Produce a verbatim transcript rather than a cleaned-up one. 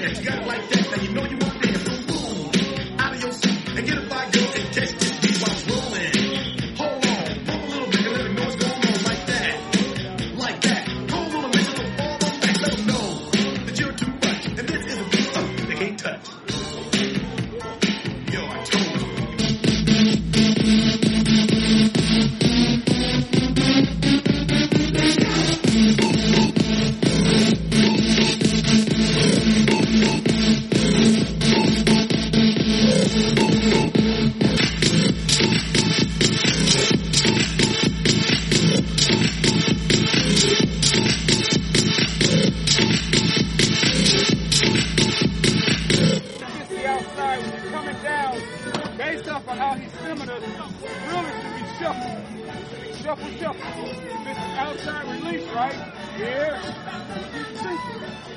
that. You got it like that. Now you know you want to dance. So move out of your seat and get a fire girl and catch this beat while it's rolling. Hold on, pump a little bit and let them know what's going on like that. Like that. Hold on a minute, so fall on back. Let them know that you're too much. And this is a beat up they can't touch. Yo, I told you. Based off of how he's filming us, really should be shuffled. Should be shuffle, shuffle. This is outside release, right? Here.